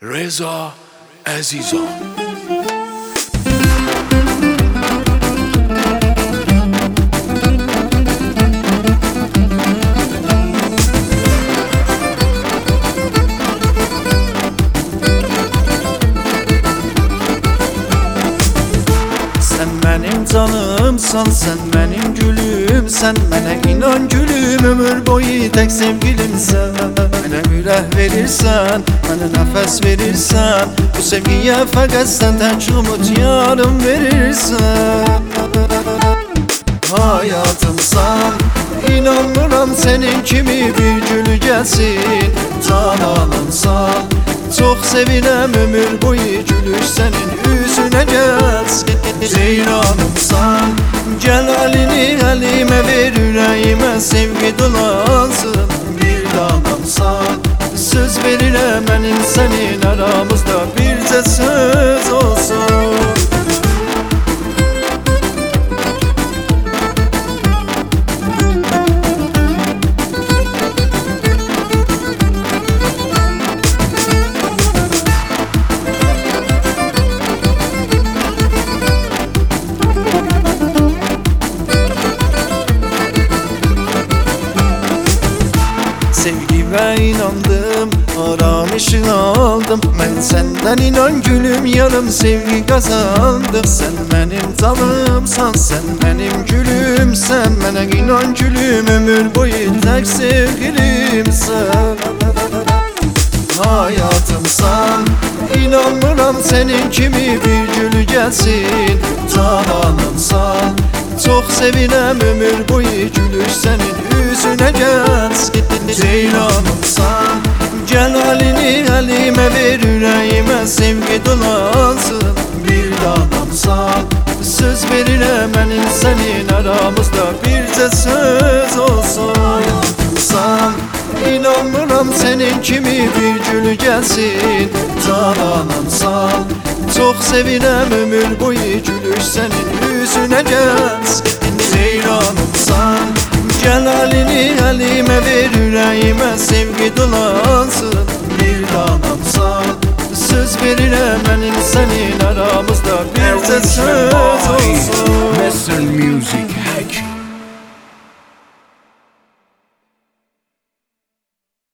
Reza Azizan. Sen benim canımsan, sen benim gülümsen. Mənə inan gülüm, ömür boyu tek sevgilimsən. Mənə ürək verirsən, mənə nəfəs verirsən. Bu sevgiyə fəqət sən tək umut yarım verirsən. Hayatımsan, inanmıram senin kimi bir gülü gəlsin. Cananımsan, çox sevinəm ömür boyu gülüş sənin üzünə gəlsin. Ceyranımsan, gəl əlini əlimə ver, ürəyimə sevgi dolansın. Bir danamsan, söz verirəm mənim sənin aramızda bircə söz olsun. Sevgime inandım, aramışın aldım. Ben senden inan gülüm, yarım sevgi kazandım. Sen benim canımsan, sen benim gülümsen. Mənə inan gülüm, ömür boyu tek sevgilimsen. Hayatımsan, inanmıram senin kimi bir gülü gəlsin. Cananımsan, çok sevinəm ömür boyu gülüş sənin üzünə gəlsin. Ceylanımsan, gəl əlini əlimə ver, ürəyimə sevgi dolansın. Bir danamsan, söz verirəm mənim sənin aramızda bircə söz olsun. Hayatımsan, inanmıram senin kimi bir gülü gəlsin. Cananımsan, çok sevinəm ömür boyu gülüş sənin üzünə gəlsin. Ceylanımsan, gəl əlini əlimə ver, ürəyimə sevgi dolansın. Bir danamsan, söz verirəm mənim sənin aramızda bircə söz olsun. Western music hack.